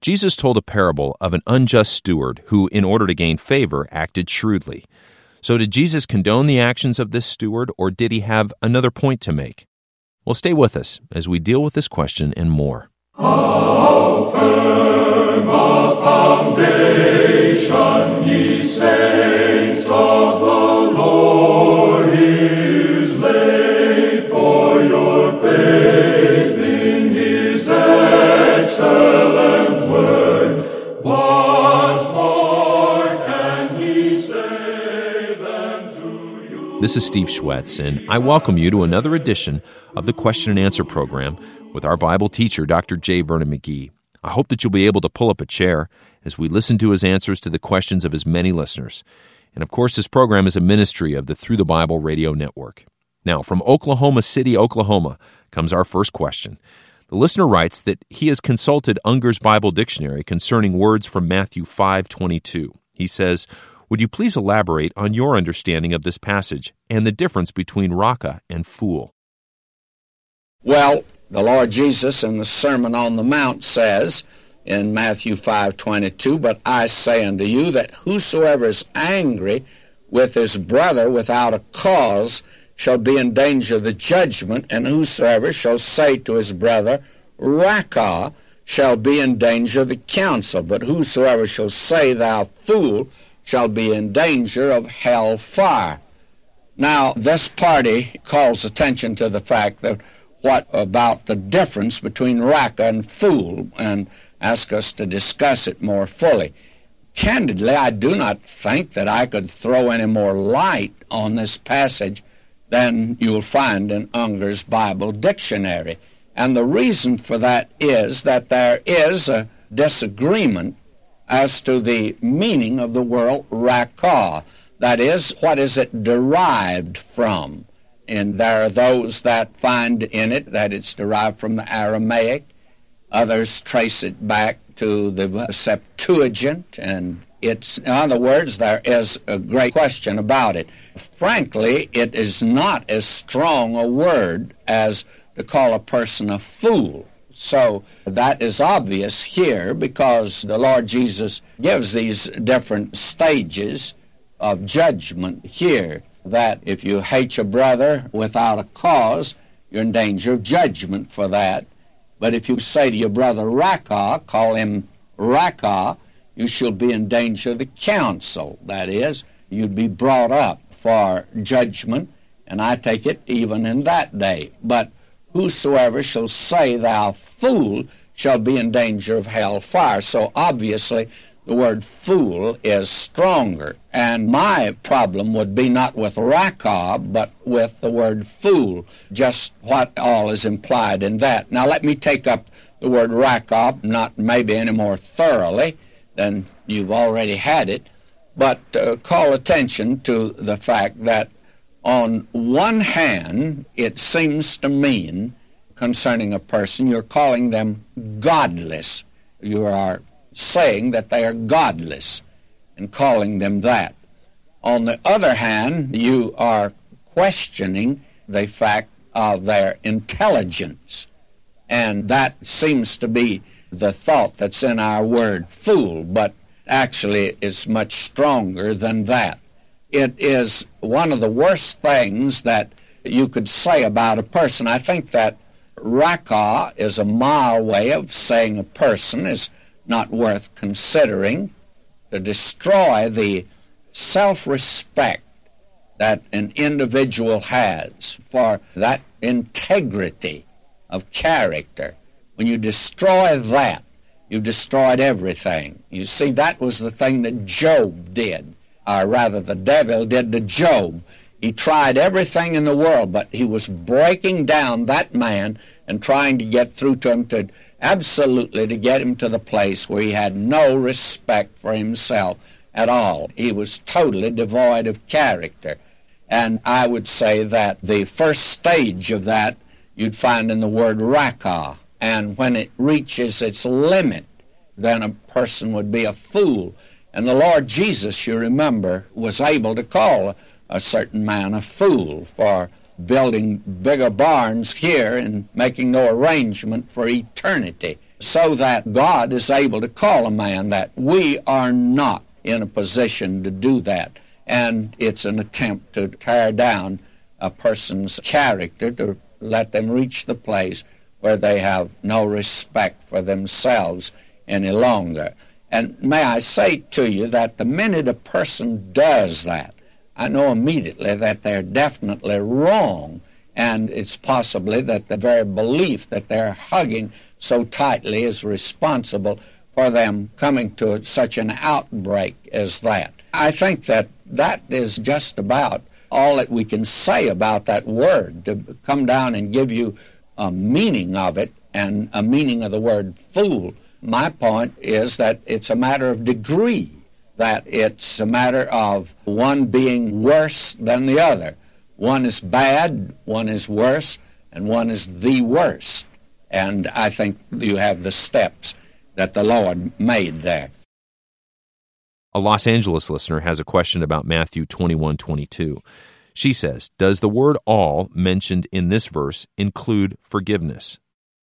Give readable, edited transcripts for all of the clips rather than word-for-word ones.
Jesus told a parable of an unjust steward who, in order to gain favor, acted shrewdly. So did Jesus condone the actions of this steward, or did he have another point to make? Well, stay with us as we deal with this question and more. How firm a foundation, ye saints of the Lord, is laid for your faith in his excellent word. What more can he say than to you? This is Steve Schwetz, and I welcome you to another edition of the Question and Answer program with our Bible teacher, Dr. J. Vernon McGee. I hope that you'll be able to pull up a chair as we listen to his answers to the questions of his many listeners. And of course, this program is a ministry of the Through the Bible radio network. Now, from Oklahoma City, Oklahoma, comes our first question. The listener writes that he has consulted Unger's Bible Dictionary concerning words from Matthew 5:22. He says, "Would you please elaborate on your understanding of this passage and the difference between raca and fool?" Well, the Lord Jesus in the Sermon on the Mount says in Matthew 5:22, "But I say unto you that whosoever is angry with his brother without a cause shall be in danger of the judgment, and whosoever shall say to his brother, Raca, shall be in danger of the council. But whosoever shall say, Thou fool, shall be in danger of hell fire." Now, this party calls attention to the fact that what about the difference between raca and fool, and ask us to discuss it more fully. Candidly, I do not think that I could throw any more light on this passage than you'll find in Unger's Bible Dictionary. And the reason for that is that there is a disagreement as to the meaning of the word raca. That is, what is it derived from? And there are those that find in it that it's derived from the Aramaic. Others trace it back to the Septuagint, and in other words, there is a great question about it. Frankly, it is not as strong a word as to call a person a fool. So that is obvious here because the Lord Jesus gives these different stages of judgment here, that if you hate your brother without a cause, you're in danger of judgment for that. But if you say to your brother raca, call him raca, you shall be in danger of the council. That is, you'd be brought up for judgment, and I take it even in that day. But whosoever shall say, Thou fool, shall be in danger of hell fire. So obviously, the word fool is stronger. And my problem would be not with raca, but with the word fool, just what all is implied in that. Now let me take up the word raca, not maybe any more thoroughly than you've already had it, but call attention to the fact that on one hand, it seems to mean, concerning a person, you're calling them godless. You are saying that they are godless and calling them that. On the other hand, you are questioning the fact of their intelligence, and that seems to be the thought that's in our word fool, but actually it's much stronger than that. It is one of the worst things that you could say about a person. I think that raca is a mild way of saying a person is not worth considering, to destroy the self-respect that an individual has for that integrity of character. When you destroy that, you've destroyed everything. You see, that was the thing that Job did, or rather the devil did to Job. He tried everything in the world, but he was breaking down that man and trying to get through to him, to absolutely to get him to the place where he had no respect for himself at all. He was totally devoid of character. And I would say that the first stage of that you'd find in the word raca. And when it reaches its limit, then a person would be a fool. And the Lord Jesus, you remember, was able to call a certain man a fool for building bigger barns here and making no arrangement for eternity. so that God is able to call a man that. We are not in a position to do that, and it's an attempt to tear down a person's character, to let them reach the place where they have no respect for themselves any longer. And may I say to you that the minute a person does that, I know immediately that they're definitely wrong, and it's possibly that the very belief that they're hugging so tightly is responsible for them coming to such an outbreak as that. I think that that is just about all that we can say about that word, to come down and give you a meaning of it and a meaning of the word fool. My point is that it's a matter of degree, that it's a matter of one being worse than the other. One is bad, one is worse, and one is the worst. And I think you have the steps that the Lord made there. A Los Angeles listener has a question about Matthew 21:22. She says, does the word all mentioned in this verse include forgiveness?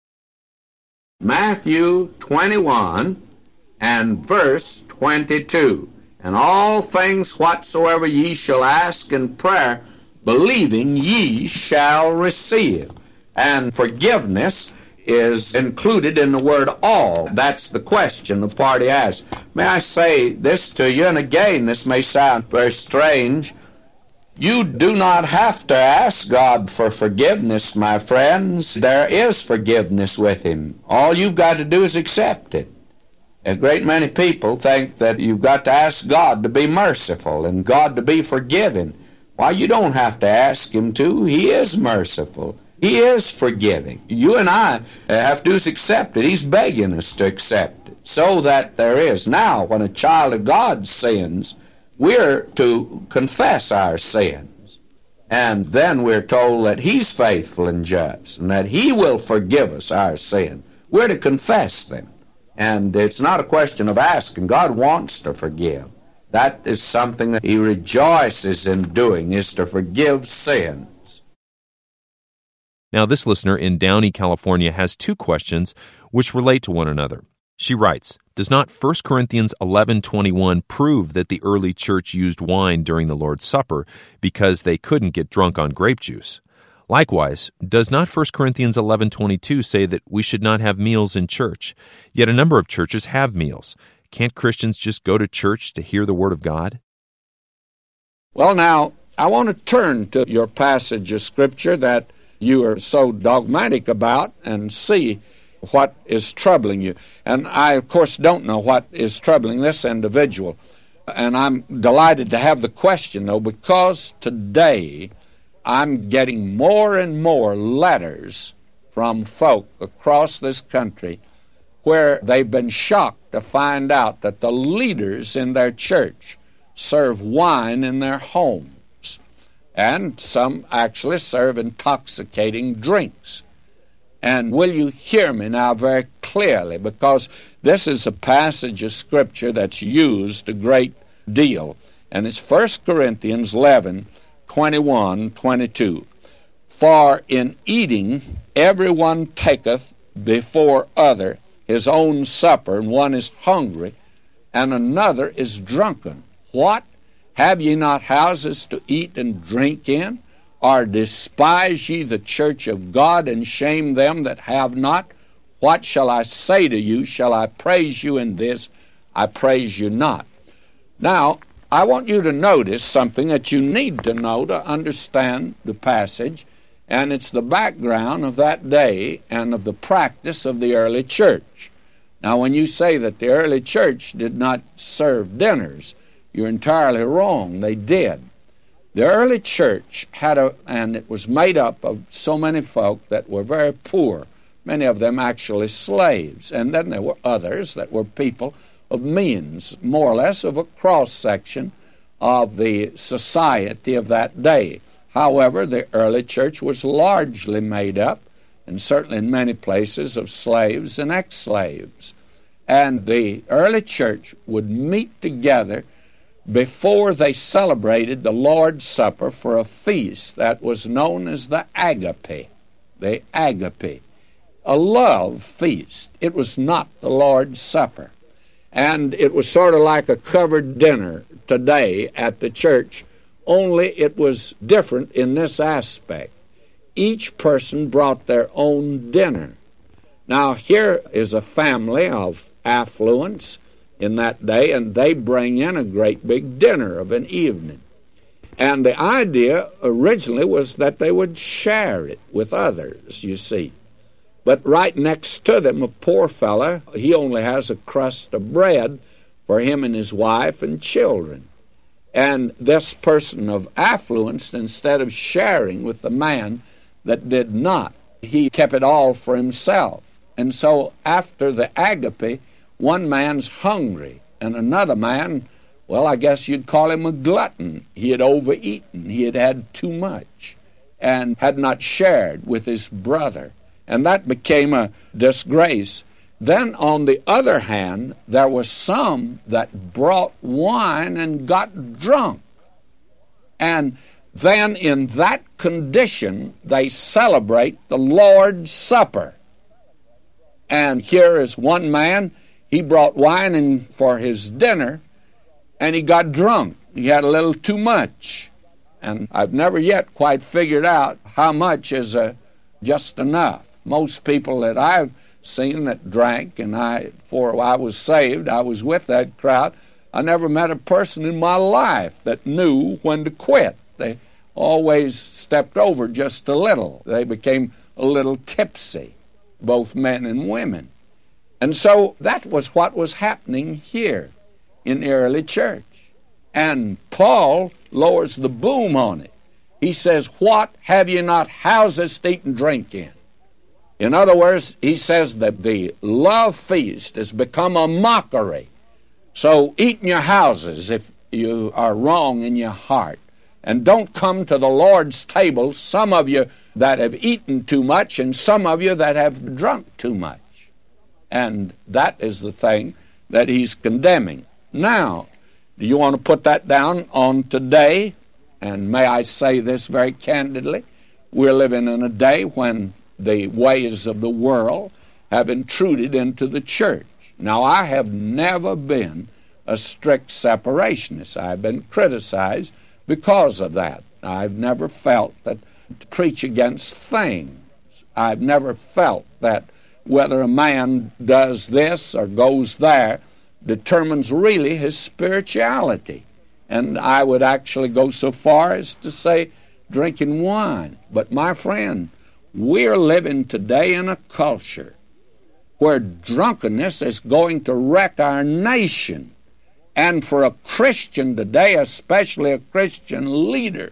Matthew 21 and verse 22. And all things whatsoever ye shall ask in prayer, believing ye shall receive. And forgiveness is included in the word all. That's the question the party asks. May I say this to you, and again, this may sound very strange. You do not have to ask God for forgiveness, my friends. There is forgiveness with Him. All you've got to do is accept it. A great many people think that you've got to ask God to be merciful and God to be forgiving. Why, you don't have to ask Him to. He is merciful. He is forgiving. You and I have to accept it. He's begging us to accept it, so that there is. Now, when a child of God sins, we're to confess our sins. And then we're told that He's faithful and just, and that He will forgive us our sin. We're to confess them. And it's not a question of asking. God wants to forgive. That is something that He rejoices in doing, is to forgive sins. Now, this listener in Downey, California, has two questions which relate to one another. She writes, does not 1 Corinthians 11:21 prove that the early church used wine during the Lord's Supper because they couldn't get drunk on grape juice? Likewise, does not 1 Corinthians 11:22 say that we should not have meals in church? Yet a number of churches have meals. Can't Christians just go to church to hear the Word of God? Well, now, I want to turn to your passage of Scripture that you are so dogmatic about and see what is troubling you. And I, of course, don't know what is troubling this individual. And I'm delighted to have the question, though, because today I'm getting more and more letters from folk across this country where they've been shocked to find out that the leaders in their church serve wine in their homes. And some actually serve intoxicating drinks. And will you hear me now very clearly, because this is a passage of Scripture that's used a great deal. And it's 1 Corinthians 11:21-22. For in eating everyone taketh before other his own supper, and one is hungry, and another is drunken. What? Have ye not houses to eat and drink in? Or despise ye the church of God, and shame them that have not? What shall I say to you? Shall I praise you in this? I praise you not. Now, I want you to notice something that you need to know to understand the passage, and it's the background of that day and of the practice of the early church. Now, when you say that the early church did not serve dinners, you're entirely wrong. They did. The early church and it was made up of so many folk that were very poor, many of them actually slaves. And then there were others that were people of means, more or less of a cross-section of the society of that day. However, the early church was largely made up, and certainly in many places, of slaves and ex-slaves. And the early church would meet together before they celebrated the Lord's Supper for a feast that was known as the Agape. The Agape. a love feast. It was not the Lord's Supper. And it was sort of like a covered dinner today at the church, only it was different in this aspect. Each person brought their own dinner. Now, here is a family of affluence in that day, and they bring in a great big dinner of an evening. And the idea originally was that they would share it with others, you see. But right next to them, a poor fellow, he only has a crust of bread for him and his wife and children. And this person of affluence, instead of sharing with the man that did not, he kept it all for himself. And so after the agape, one man's hungry, and another man, well, I guess you'd call him a glutton. He had overeaten. He had had too much and had not shared with his brother. And that became a disgrace. Then, on the other hand, there were some that brought wine and got drunk. And then in that condition, they celebrate the Lord's Supper. And here is one man, he brought wine in for his dinner, and he got drunk. He had a little too much. And I've never yet quite figured out how much is just enough. Most people that I've seen that drank, and before I was saved, I was with that crowd. I never met a person in my life that knew when to quit. They always stepped over just a little. They became a little tipsy, both men and women. And so that was what was happening here in the early church. And Paul lowers the boom on it. He says, "What, have you not houses to eat and drink in?" In other words, he says that the love feast has become a mockery. So eat in your houses if you are wrong in your heart. And don't come to the Lord's table, some of you that have eaten too much and some of you that have drunk too much. And that is the thing that he's condemning. Now, do you want to put that down on today? And may I say this very candidly, we're living in a day when the ways of the world have intruded into the church. Now, I have never been a strict separationist. I've been criticized because of that. I've never felt that to preach against things. I've never felt that whether a man does this or goes there determines really his spirituality. And I would actually go so far as to say drinking wine. But my friend, we're living today in a culture where drunkenness is going to wreck our nation. And for a Christian today, especially a Christian leader,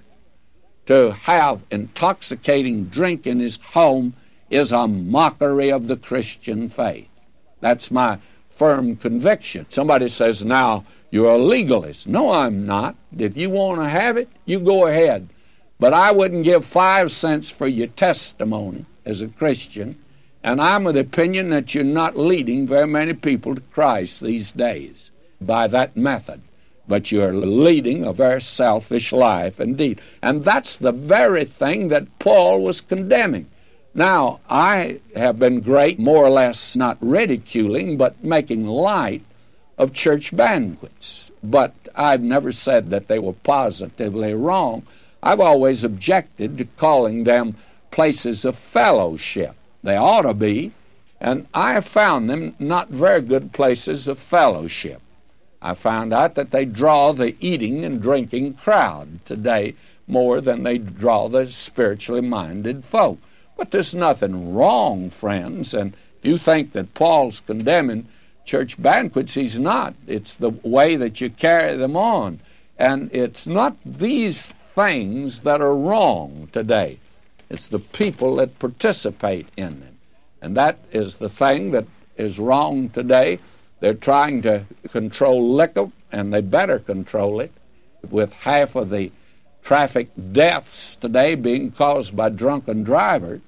to have intoxicating drink in his home is a mockery of the Christian faith. That's my firm conviction. Somebody says, now, you're a legalist. No, I'm not. If you want to have it, you go ahead. But I wouldn't give 5 cents for your testimony as a Christian, and I'm of the opinion that you're not leading very many people to Christ these days by that method. But you're leading a very selfish life indeed. And that's the very thing that Paul was condemning. Now, I have been great, more or less not ridiculing, but making light of church banquets. But I've never said that they were positively wrong. I've always objected to calling them places of fellowship. They ought to be, and I have found them not very good places of fellowship. I found out that they draw the eating and drinking crowd today more than they draw the spiritually minded folk. But there's nothing wrong, friends, and if you think that Paul's condemning church banquets, he's not. It's the way that you carry them on. And it's not these things that are wrong today. It's the people that participate in them. And that is the thing that is wrong today. They're trying to control liquor, and they better control it, with half of the traffic deaths today being caused by drunken drivers.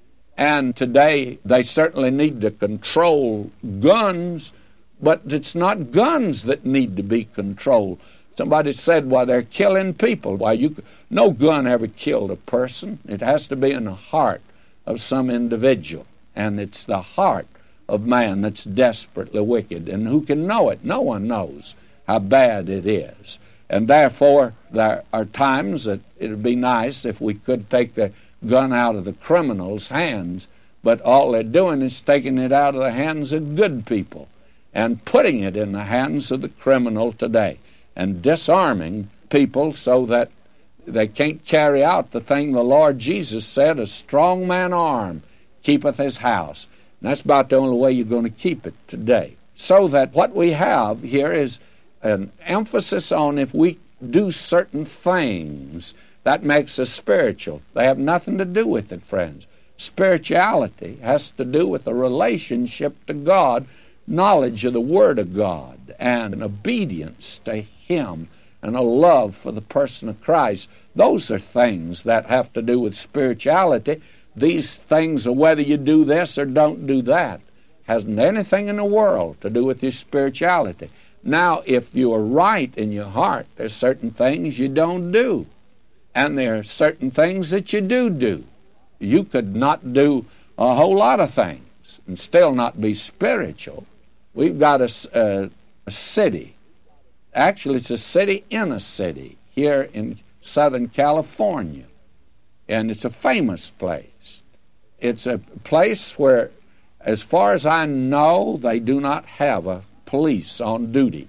And today they certainly need to control guns, but it's not guns that need to be controlled. Somebody said, well, they're killing people. Why, no gun ever killed a person. It has to be in the heart of some individual. And it's the heart of man that's desperately wicked. And who can know it? No one knows how bad it is. And therefore, there are times that it would be nice if we could take the gun out of the criminals' hands, but all they're doing is taking it out of the hands of good people and putting it in the hands of the criminal today and disarming people so that they can't carry out the thing the Lord Jesus said, a strong man armed keepeth his house. And that's about the only way you're going to keep it today. So that what we have here is an emphasis on if we do certain things, that makes us spiritual. They have nothing to do with it, friends. Spirituality has to do with a relationship to God, knowledge of the Word of God, and an obedience to Him, and a love for the person of Christ. Those are things that have to do with spirituality. These things of whether you do this or don't do that hasn't anything in the world to do with your spirituality. Now, if you are right in your heart, there's certain things you don't do, and there are certain things that you do. You could not do a whole lot of things and still not be spiritual. We've got a city. Actually, it's a city in a city here in Southern California, and it's a famous place. It's a place where, as far as I know, they do not have a police on duty.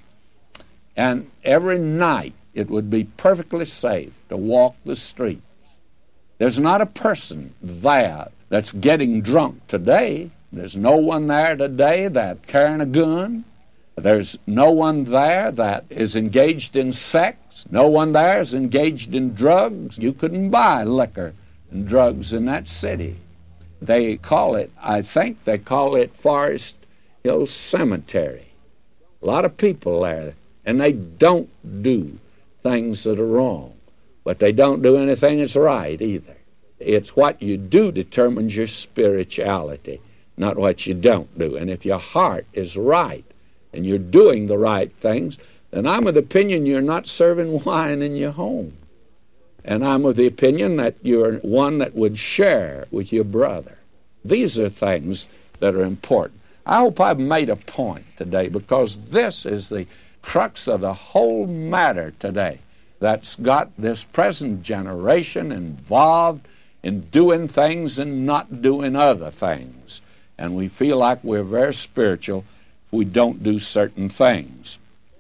And every night it would be perfectly safe to walk the streets. There's not a person there that's getting drunk today. There's no one there today that's carrying a gun. There's no one there that is engaged in sex. No one there is engaged in drugs. You couldn't buy liquor and drugs in that city. They call it, I think they call it Forest Hill Cemetery. A lot of people there, and they don't do things that are wrong, but they don't do anything that's right either. It's what you do determines your spirituality, not what you don't do. And if your heart is right and you're doing the right things, then I'm of the opinion you're not serving wine in your home. And I'm of the opinion that you're one that would share with your brother. These are things that are important. I hope I've made a point today, because this is the crux of the whole matter today that's got this present generation involved in doing things and not doing other things. And we feel like we're very spiritual if we don't do certain things.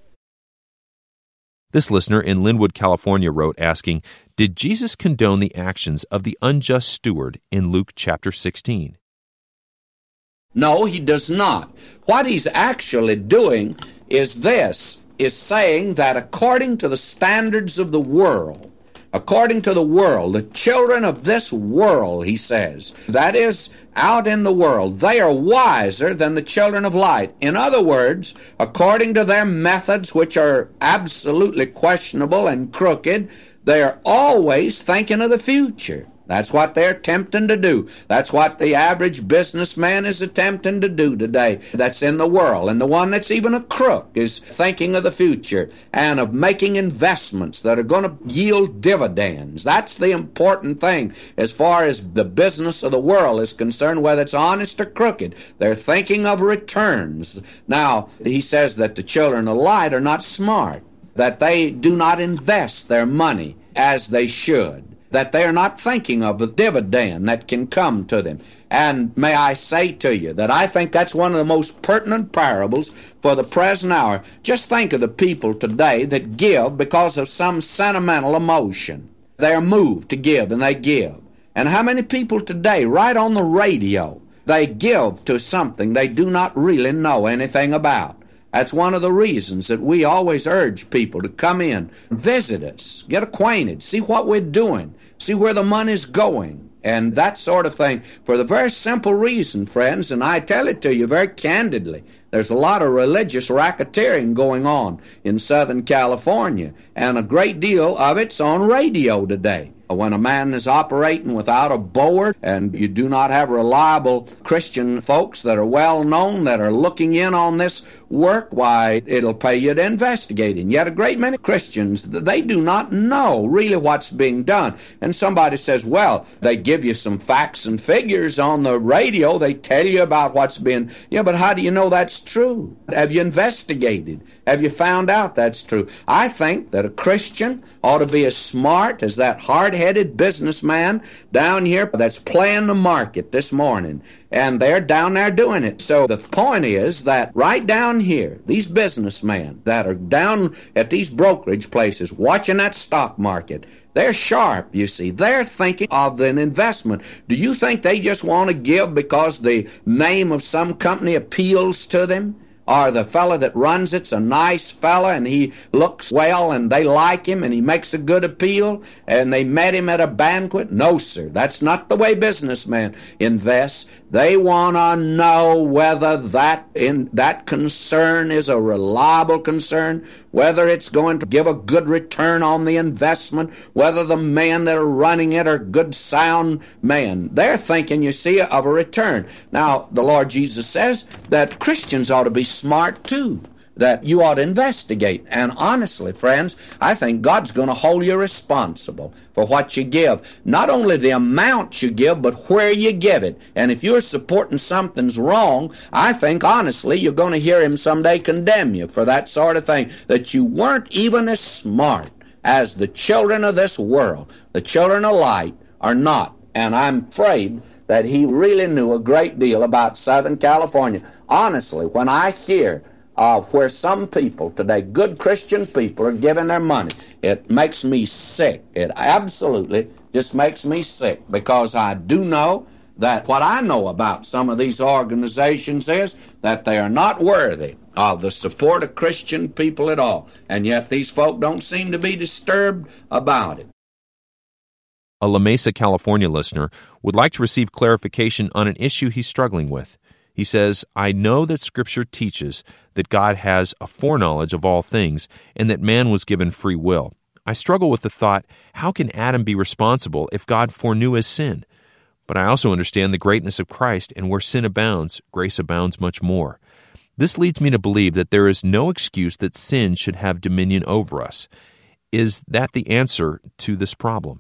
This listener in Linwood, California wrote asking, did Jesus condone the actions of the unjust steward in Luke chapter 16? No, he does not. What he's actually doing is this, is saying that according to the standards of the world, the children of this world, he says, that is, out in the world, they are wiser than the children of light. In other words, according to their methods, which are absolutely questionable and crooked, they are always thinking of the future. That's what they're attempting to do. That's what the average businessman is attempting to do today that's in the world. And the one that's even a crook is thinking of the future and of making investments that are going to yield dividends. That's the important thing as far as the business of the world is concerned, whether it's honest or crooked. They're thinking of returns. Now, he says that the children of light are not smart, that they do not invest their money as they should, that they are not thinking of the dividend that can come to them. And may I say to you that I think that's one of the most pertinent parables for the present hour. Just think of the people today that give because of some sentimental emotion. They are moved to give, and they give. And how many people today, right on the radio, they give to something they do not really know anything about. That's one of the reasons that we always urge people to come in, visit us, get acquainted, see what we're doing, see where the money's going, and that sort of thing, for the very simple reason, friends, and I tell it to you very candidly, there's a lot of religious racketeering going on in Southern California, and a great deal of it's on radio today. When a man is operating without a board and you do not have reliable Christian folks that are well known, that are looking in on this work, why, it'll pay you to investigate. And yet a great many Christians, they do not know really what's being done. And somebody says, well, they give you some facts and figures on the radio. They tell you about what's being, yeah, but how do you know that's true? Have you investigated? Have you found out that's true? I think that a Christian ought to be as smart as that hard-headed businessman down here that's playing the market this morning. And they're down there doing it. So the point is that right down here, these businessmen that are down at these brokerage places watching that stock market, they're sharp, you see. They're thinking of an investment. Do you think they just want to give because the name of some company appeals to them? Or the fellow that runs it's a nice fella and he looks well and they like him and he makes a good appeal and they met him at a banquet? No, sir. That's not the way businessmen invest. They want to know whether that concern is a reliable concern, whether it's going to give a good return on the investment, whether the men that are running it are good, sound men. They're thinking, you see, of a return. Now, the Lord Jesus says that Christians ought to be smart too, that you ought to investigate. And honestly, friends, I think God's going to hold you responsible for what you give. Not only the amount you give, but where you give it. And if you're supporting something's wrong, I think honestly you're going to hear Him someday condemn you for that sort of thing, that you weren't even as smart as the children of this world. The children of light are not. And I'm afraid that He really knew a great deal about Southern California. Honestly, when I hear of where some people today, good Christian people, are giving their money, it makes me sick. It absolutely just makes me sick, because I do know that what I know about some of these organizations is that they are not worthy of the support of Christian people at all. And yet these folk don't seem to be disturbed about it. A La Mesa, California listener would like to receive clarification on an issue he's struggling with. He says, I know that Scripture teaches that God has a foreknowledge of all things and that man was given free will. I struggle with the thought, how can Adam be responsible if God foreknew his sin? But I also understand the greatness of Christ, and where sin abounds, grace abounds much more. This leads me to believe that there is no excuse that sin should have dominion over us. Is that the answer to this problem?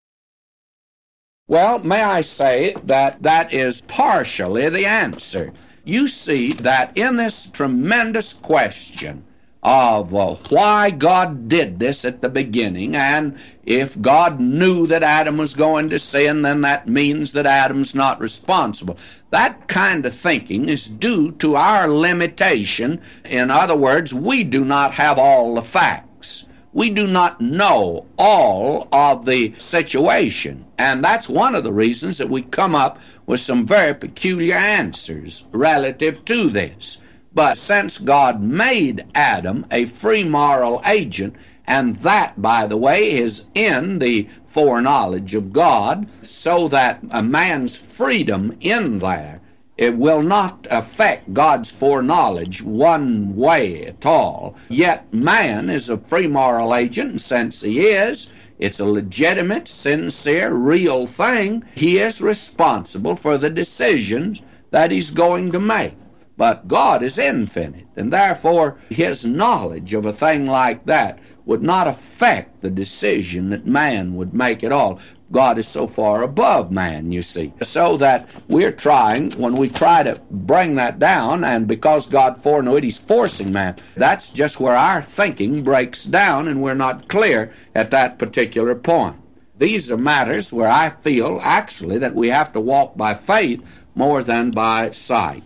Well, may I say that that is partially the answer. You see that in this tremendous question of why God did this at the beginning, and if God knew that Adam was going to sin, then that means that Adam's not responsible. That kind of thinking is due to our limitation. In other words, we do not have all the facts. We do not know all of the situation. And that's one of the reasons that we come up with some very peculiar answers relative to this. But since God made Adam a free moral agent, and that, by the way, is in the foreknowledge of God, so that a man's freedom in there, it will not affect God's foreknowledge one way at all. Yet man is a free moral agent, and since he is, it's a legitimate, sincere, real thing. He is responsible for the decisions that he's going to make. But God is infinite, and therefore His knowledge of a thing like that would not affect the decision that man would make at all. God is so far above man, you see. So that we're trying, when we try to bring that down, and because God foreknew it, He's forcing man. That's just where our thinking breaks down, and we're not clear at that particular point. These are matters where I feel, actually, that we have to walk by faith more than by sight.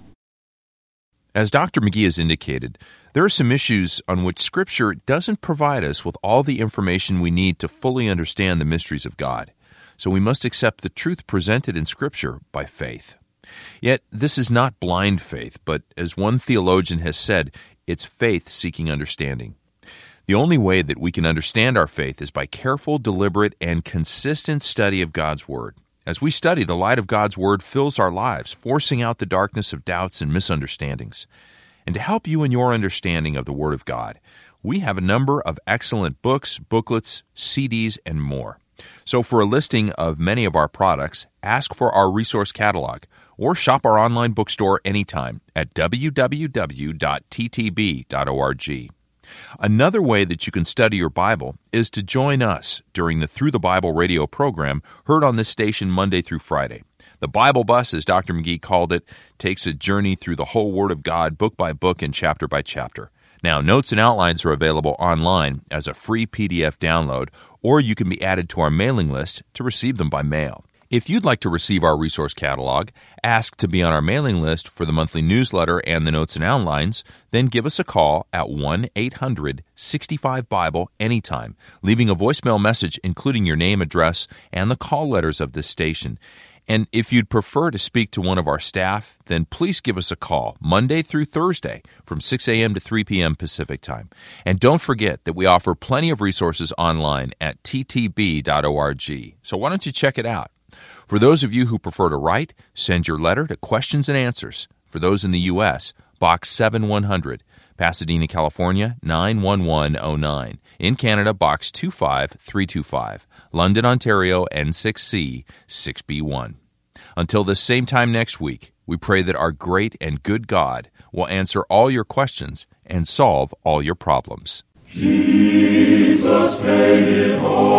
As Dr. McGee has indicated, there are some issues on which Scripture doesn't provide us with all the information we need to fully understand the mysteries of God. So we must accept the truth presented in Scripture by faith. Yet this is not blind faith, but as one theologian has said, it's faith seeking understanding. The only way that we can understand our faith is by careful, deliberate, and consistent study of God's Word. As we study, the light of God's Word fills our lives, forcing out the darkness of doubts and misunderstandings. And to help you in your understanding of the Word of God, we have a number of excellent books, booklets, CDs, and more. So for a listing of many of our products, ask for our resource catalog or shop our online bookstore anytime at www.ttb.org. Another way that you can study your Bible is to join us during the Through the Bible radio program heard on this station Monday through Friday. The Bible Bus, as Dr. McGee called it, takes a journey through the whole Word of God, book by book and chapter by chapter. Now, notes and outlines are available online as a free PDF download, or you can be added to our mailing list to receive them by mail. If you'd like to receive our resource catalog, ask to be on our mailing list for the monthly newsletter and the notes and outlines, then give us a call at 1-800-65-BIBLE anytime, leaving a voicemail message including your name, address, and the call letters of this station. And if you'd prefer to speak to one of our staff, then please give us a call Monday through Thursday from 6 a.m. to 3 p.m. Pacific Time. And don't forget that we offer plenty of resources online at ttb.org. So why don't you check it out? For those of you who prefer to write, send your letter to Questions and Answers. For those in the U.S., Box 7100, Pasadena, California, 91109. In Canada, Box 25325, London, Ontario, N6C 6B1. Until this same time next week, we pray that our great and good God will answer all your questions and solve all your problems. Jesus paid it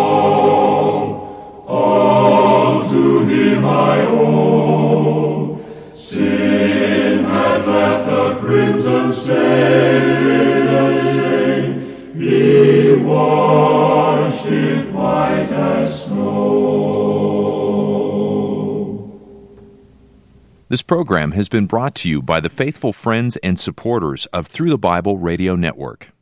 all to Him I owe. Sin had left a crimson stain, He washed it white as snow. This program has been brought to you by the faithful friends and supporters of Through the Bible Radio Network.